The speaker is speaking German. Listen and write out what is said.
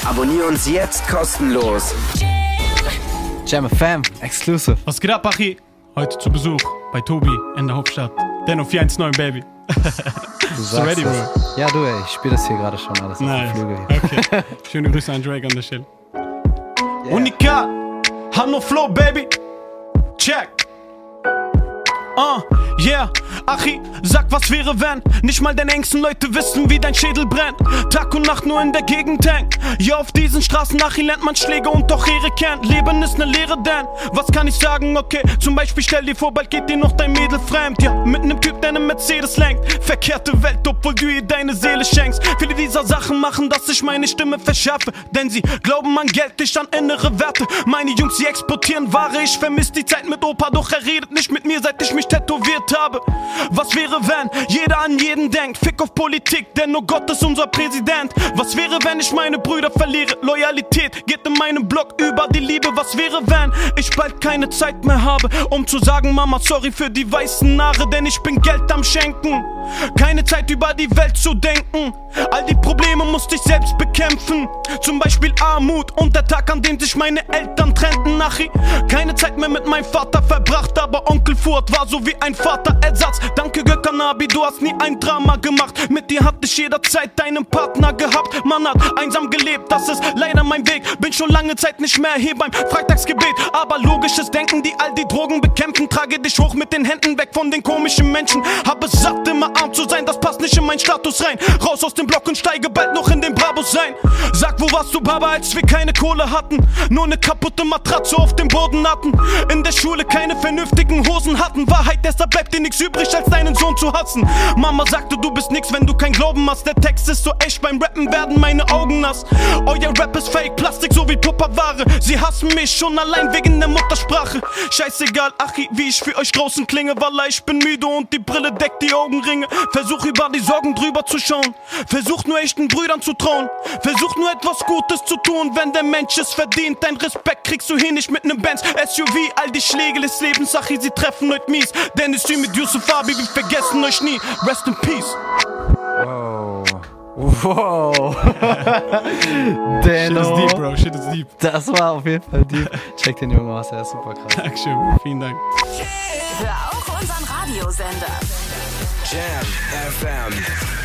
Abonnier uns jetzt kostenlos. Jam FM, exclusive. Was geht ab, Achi? Heute zu Besuch bei Tobi in der Hauptstadt. Denno 419, Baby. Du sagst ready, das. bro? Ja, du, ey, ich spiele das hier gerade schon alles Nice. auf dem Flügel hier. Okay. Schöne Grüße an Drake an der Stelle. Yeah. Unikat, Hanno Flow, Baby. Check. Yeah, Achi, sag, was wäre, wenn nicht mal deine engsten Leute wissen, wie dein Schädel brennt. Tag und Nacht nur in der Gegend hängt. Ja, auf diesen Straßen, Achi, lernt man Schläge und doch Ehre kennt. Leben ist ne Lehre, denn was kann ich sagen, okay? Zum Beispiel stell dir vor, bald geht dir noch dein Mädel fremd. Ja, mit nem Typ, der ne Mercedes lenkt. Verkehrte Welt, obwohl du ihr deine Seele schenkst. Viele dieser Sachen machen, dass ich meine Stimme verschärfe. Denn sie glauben an Geld, nicht an innere Werte. Meine Jungs, sie exportieren Ware. Ich vermiss die Zeit mit Opa, doch er redet nicht mit mir, seit ich mich tätowiert habe. Was wäre, wenn jeder an jeden denkt? Fick auf Politik, denn nur Gott ist unser Präsident. Was wäre, wenn ich meine Brüder verliere? Loyalität geht in meinem Blog über die Liebe. Was wäre, wenn ich bald keine Zeit mehr habe, um zu sagen, Mama, sorry für die weißen Haare, denn ich bin Geld am Schenken. Keine Zeit über die Welt zu denken. All die Probleme musste ich selbst bekämpfen. Zum Beispiel Armut und der Tag, an dem sich meine Eltern trennten. Nachi, keine Zeit mehr mit meinem Vater verbracht, aber Onkel Furt war so wie ein Vaterersatz. Danke Gökanabi, du hast nie ein Drama gemacht. Mit dir hatte ich jederzeit deinen Partner gehabt. Man hat einsam gelebt, das ist leider mein Weg. Bin schon lange Zeit nicht mehr hier beim Freitagsgebet. Aber logisches Denken, die all die Drogen bekämpfen. Trage dich hoch mit den Händen weg von den komischen Menschen. Hab es satt, immer arm zu sein, das passt nicht in meinen Status rein. Raus aus dem Block und steige bald noch in den Brabus sein. Sag, wo warst du, Baba, als wir keine Kohle hatten? Nur ne kaputte Matratze auf dem Boden hatten. In der Schule keine vernünftigen Hosen hatten. Wahrheit, deshalb bleibt dir nichts übrig, als deinen Sohn zu hassen. Mama sagte, du bist nix, wenn du kein Glauben hast. Der Text ist so echt, beim Rappen werden meine Augen nass. Euer Rap ist Fake, Plastik so wie Tupperware. Sie hassen mich schon allein wegen der Muttersprache. Scheißegal, Achi, wie ich für euch draußen klinge. Wallah, ich bin müde und die Brille deckt die Augenringe. Versuch über die Sorgen drüber zu schauen. Versuch nur echten Brüdern zu trauen. Versuch nur etwas Gutes zu tun, wenn der Mensch es verdient. Dein Respekt kriegst du hin, nicht mit nem Benz SUV. All die Schläge des Lebens, Achi, sie treffen euch mies. Denn es mit Yusuf Abi, wir vergessen euch nie. Rest in peace. Wow. Wow. Shit is deep, bro. Shit is deep. Das war auf jeden Fall deep. Check den Jungen aus, er ist super krass. Dankeschön. Vielen Dank. Hör auch unseren Radiosender. Jam FM.